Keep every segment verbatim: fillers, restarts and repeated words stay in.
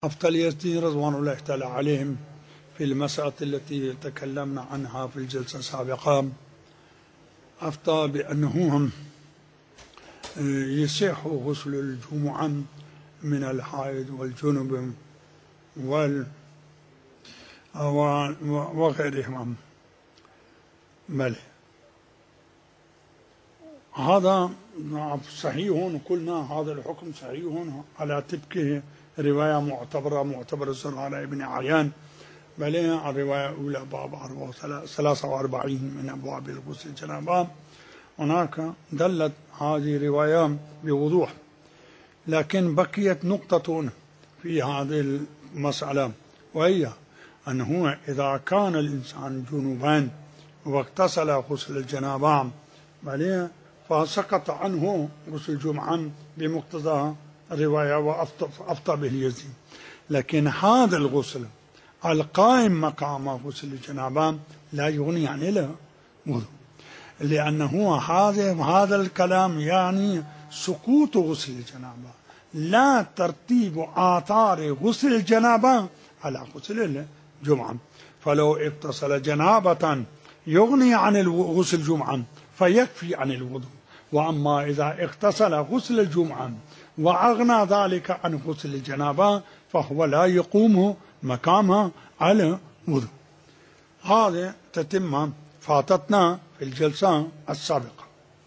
أفتى اليزدي رضوان الله تعالى عليهم في المسألة التي تكلمنا عنها في الجلسة السابقة، أفتى بأنه يصح غسل الجمعة من الحائض والجنب وغيرهما. بل هذا صحيح، قلنا هذا الحكم صحيح على تبكه رواية معتبرة معتبر زرارة ابن عيان، بل الرواية الأولى باب ثلاثة وأربعين من أبواب الغسل الجنابة. هناك دلت هذه الرواية بوضوح، لكن بقيت نقطة في هذه المسألة، وهي أنه إذا كان الإنسان جنوبا واغتسل غسل الجنابة بل فسقط عنه غسل الجمعة بمقتضى الرواية وأفطى به اليزدي، لكن هذا الغسل القائم مقام غسل الجنابة لا يغني عن له وضوء، لأنه هذا هذا الكلام يعني سقوط غسل الجنابة، لا ترتيب آثار غسل الجنابة على غسل الجمعة. فلو اغتسل جنابة يغني عن غسل الجمعة فيكفي عن الوضوء، وأما إذا اغتسل غسل الجمعة وأغنى ذلك عن غسل الجنابة فهو لا يقوم مقامه على وضوء. هذه تتم فاتتنا في الجلسة السابقة.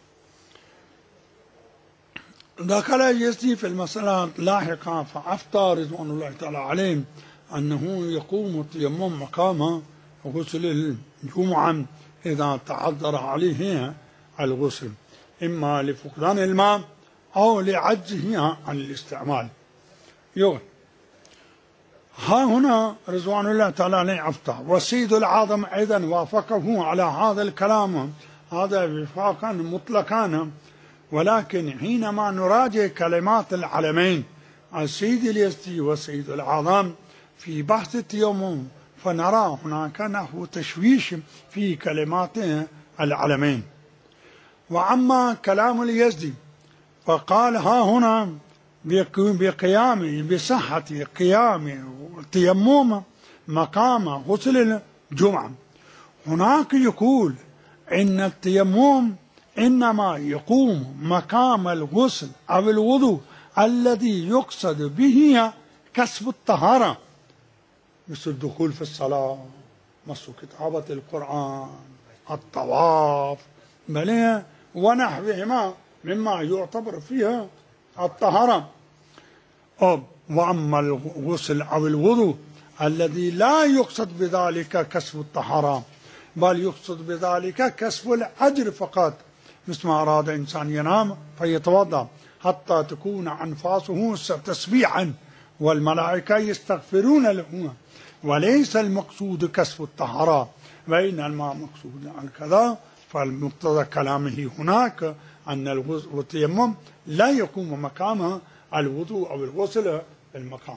دخل اليزدي في المسألة لاحقا فأفتى رضوان الله تعالى عليه أنه يقوم التيمم مقام غسل الجمعة إذا تعذر عليه الغسل، إما لفقدان الماء أو لعجزه عن الاستعمال يغني. ها هنا رضوان الله تعالى عليه أفتى، والسيد العظم أيضا وافقه على هذا الكلام، هذا وفاقا مطلقا، ولكن حينما نراجع كلمات العلمين السيد اليزدي والسيد العظم في بحث التيمم فنرى هناك نحو تشويش في كلمات العلمين. وأما كلام اليزدي فقال ها هنا بقيام بصحة قيام التيمم مقام غسل الجمعة، هناك يقول إن التيمم إنما يقوم مقام الغسل أو الوضوء الذي يقصد به كسب الطهارة، مثل الدخول في الصلاة، مس كتابة القرآن، الطواف بل ونحوهما مما يعتبر فيها الطهارة. وأما الغسل أو الوضوء الذي لا يقصد بذلك كسب الطهارة بل يقصد بذلك كسب الأجر فقط، مثل ما أراد إنسان ينام فيتوضأ حتى تكون أنفاسه تسبيحا والملائكة يستغفرون له، وليس المقصود كسب الطهارة وإنما المقصود عن كذا. فالمقتضى كلامه هناك أن التيمم لا يقوم مقام الوضوء أو الغسل في المقام.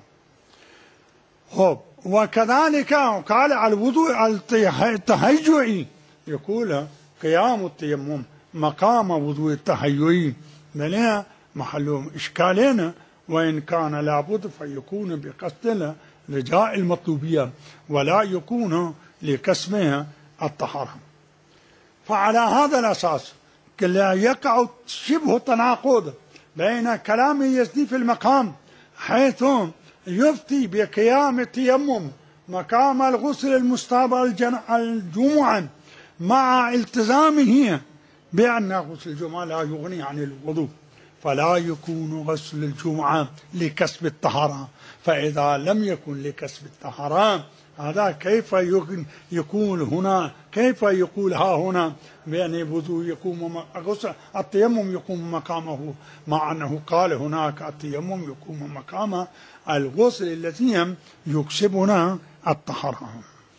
وكذلك قال على الوضوء التهيئي، يقول قيام التيمم مقام وضوء التهيئي، بل محل إشكالين، وإن كان لابد فيكون بقصد رجاء المطلوبية ولا يكون لكسبها الطهارة. فعلى هذا الأساس لا يقع شبه تناقض بين كلام اليزدي في المقام حيث يفتي بقيام التيمم مقام الغسل المستقبل الجمعة مع التزامه بأن غسل الجمعة لا يغني عن الوضوء، فلا يكون غسل الجمعة لكسب الطهارة. فإذا لم يكن لكسب الطهارة هذا كيف يكون هنا، كيف يقول ها هنا بأن الوضوء يقوم غسل التيمم يقوم مقامه، مع أنه قال هناك التيمم يقوم مقام الغسل الذي يكسبنا الطهارة.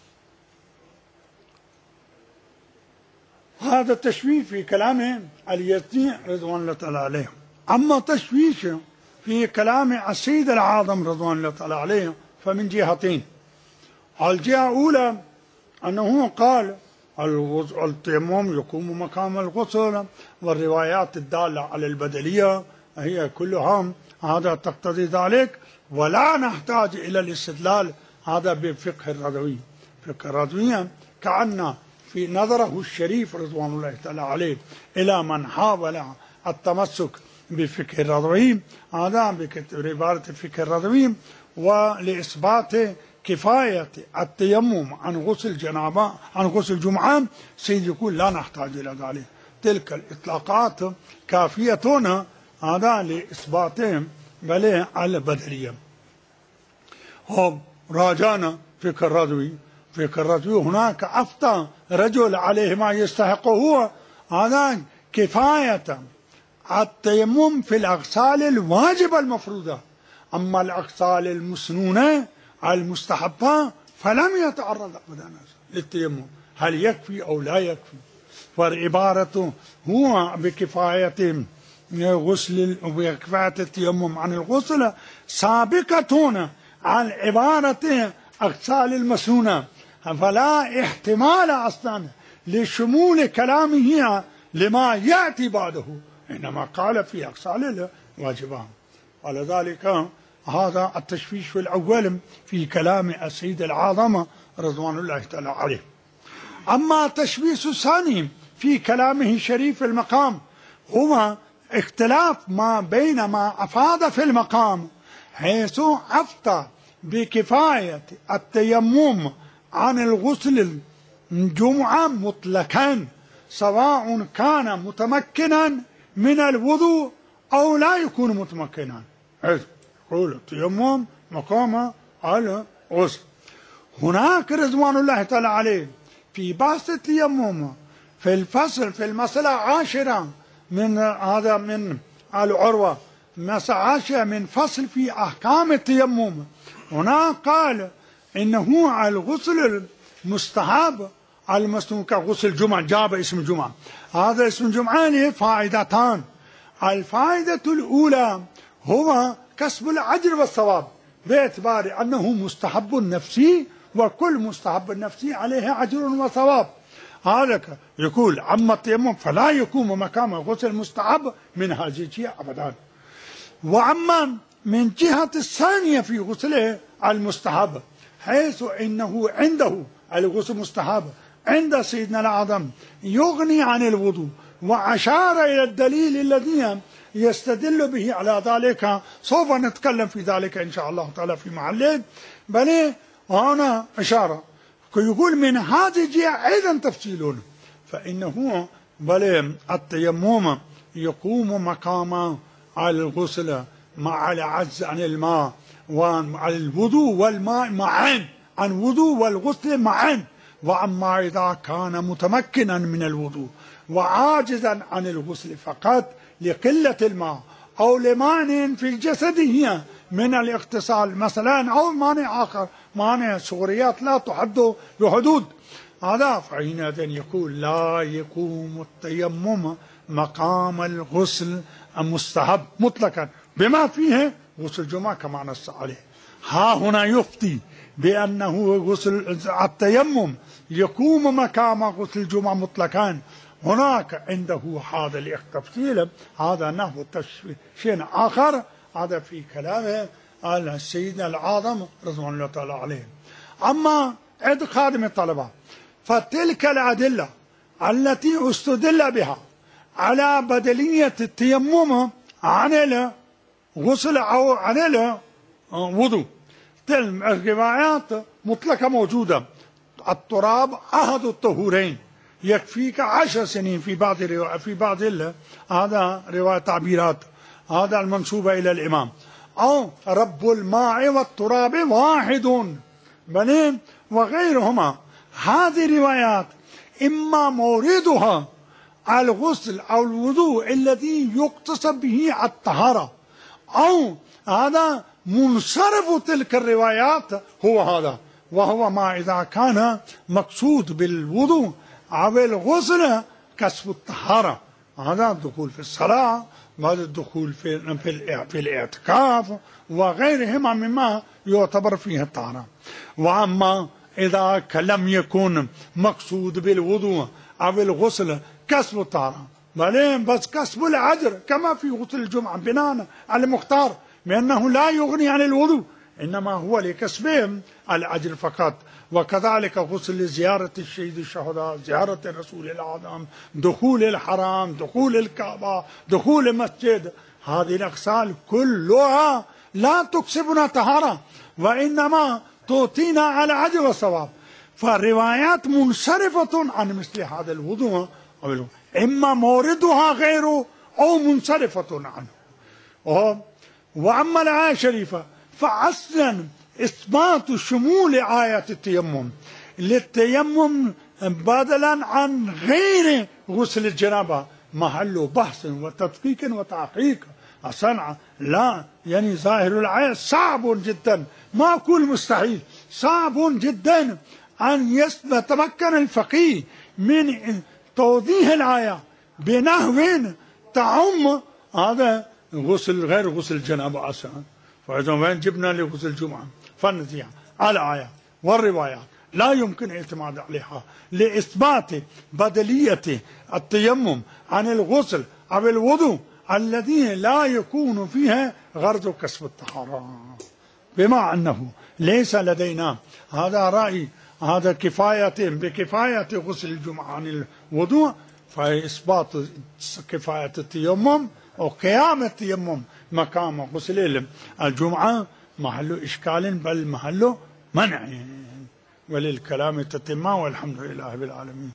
هذا التشويش في كلام اليزدي رضوان الله تعالى عليه. أما تشويش في كلام السيد العظم رضوان الله تعالى عليه فمن جهتين. الجهة الأولى أنه قال التيمم يقوم مقام الغسل، والروايات الدالة على البدلية هي كلها هذا تقتضي ذلك، ولا نحتاج إلى الاستدلال هذا بفقه الرضوي. فقه الرضوي كأن في نظره الشريف رضوان الله تعالى عليه إلى من حاول التمسك بفقه الرضوي، هذا بعبارة الفقه الرضوي، ولإثبات كفاية التيمم عن غسل جنابة عن غسل جمعة، سيد يقول لا نحتاج إلى ذلك. تلك الإطلاقات كافية هذا لإثباتهم بل على البدلية. هم راجعنا فقه الرضوي. فقه الرضوي هناك أفتى رجل عليه ما يستحقه هو هذا كفاية التيمم في الأغسال الواجبة المفروضة، أما الأغسال المسنونة المستحبة فلم يتعرض أبدا للتيمم، هل يكفي أو لا يكفي؟ فالعبارة هو بكفاية غسل وبكفاية التيمم عن الغسل سابقة عن عبارة أغسال المسنونة، فلا احتمال أصلا لشمول كلامه لما يأتي بعده، إنما قال في أغسال الواجبات. ولذلك هذا التشويش الأول في كلام السيد العظمة رضوان الله تعالى عليه. أما التشويش الثاني في كلامه شريف المقام هو اختلاف ما بين ما أفاد في المقام، حيث أفتى بكفاية التيمم عن الغسل الجمعة مطلقا سواء كان متمكنا من الوضوء أو لا يكون متمكنا، يقول التيمم مقام على غسل. هناك رضوان الله تعالى عليه في بحث التيمم في الفصل في المسألة عاشرة من هذا من العروة، مسألة عاشرة من فصل في أحكام التيمم، هنا قال إنه على الغسل المستحب المسنون كغسل الجمعة، جاب اسم الجمعة. هذا اسم الجمعة له فائدتان. الفائدة الأولى هو كسب الأجر والثواب باعتبار أنه مستحب نفسي، وكل مستحب نفسي عليه أجر وثواب. هذا يقول أما التيمم فلا يكون مقام غسل المستحب من هذه الجهة أبدا. وأما من جهة الثانية في غسله المستحب، حيث إنه عنده الغسل المستحب عند سيدنا الأعظم يغني عن الوضوء، وأشار إلى الدليل الذي يستدل به على ذلك، سوف نتكلم في ذلك إن شاء الله تعالى في محله، بل هنا إشارة يقول من هذه الجهة أيضا تفصيل، فإنه بل التيمم يقوم مقام على الغسل مع العجز عن الماء وعن الوضوء والماء معا، عن وضوء والغسل معا. وأما إذا كان متمكنا من الوضوء وعاجزا عن الغسل فقط لقلة الماء أو لمانع في جسده من الاغتسال مثلا، أو مانع آخر، مانع صغريات لا تحد بحدود، هذا فحينئذ يقول لا يقوم التيمم مقام الغسل المستحب مطلقا بما فيه غسل الجمعة كما نص عليه. ها هنا يفتي بأنه غسل التيمم يقوم مقام غسل الجمعة مطلقا. هناك عنده هذا التفصيل، هذا نحو شيء آخر، هذا في كلامه على سيدنا العظم رضوان الله تعالى عليه. أما عند خادم الطلبة فتلك الأدلة التي استدل بها على بدلية التيمم عن الغسل أو عن الوضوء، تلك الروايات مطلقة موجودة. التراب أحد الطهورين، يكفيك عشر سنين في بعض في بعض هذا رواية تعبيرات هذا المنسوبة إلى الإمام، أو رب الماء والتراب واحد بنين وغيرهما. هذه روايات إما موردها الغسل أو الوضوء الذي يقتصد به الطهارة، أو هذا منصرف تلك الروايات هو هذا، وهو ما إذا كان مقصود بالوضوء أو الغسل كسب الطهارة، هذا الدخول في الصلاة، هذا الدخول في في الاعتكاف وغيرهما مما يعتبر فيه الطهارة. وأما إذا لم يكن مقصود بالوضوء أو الغسل كسب الطهارة، بل بس كسب الأجر كما في غسل الجمعة بناء على المختار بأنه لا يغني عن الوضوء، إنما هو لكسبهم الأجر فقط. وكذلك غسل لزيارة الشهيد الشهداء، زيارة الرسول الأعظم، دخول الحرام، دخول الكعبة، دخول المسجد، هذه الأغسال كلها لا تكسبنا طهارة، وإنما تعطينا على أجر وثواب. فالروايات منصرفة عن مثل هذا الوضوء، إما موردها غيره أو منصرفة عنه. وأما الآية الشريفة فأصلا إثبات شمول آية التيمم للتيمم بدلا عن غير غسل الجنابة محل بحث وتدقيق وتحقيق. أصلا لا يعني ظاهر الآية صعب جدا، ما أقول مستحيل، صعب جدا أن يتمكن الفقيه من توضيح الآية بنحو تعم هذا غسل غير غسل الجنابة أصلا. فإذا وين جبنا لغسل الجمعة؟ فالنتيجة الآية والروايات لا يمكن الاعتماد عليها لإثبات بدلية التيمم عن الغسل أو الوضوء الذي لا يكون فيها غرض كسب الطهارة، بما أنه ليس لدينا هذا رأي هذا كفاية بكفاية غسل الجمعة عن الوضوء، فإثبات كفاية التيمم أو قيام التيمم مقام غسل الجمعة محل إشكال بل محل منع، وللكلام تتمة، والحمد لله بالعالمين.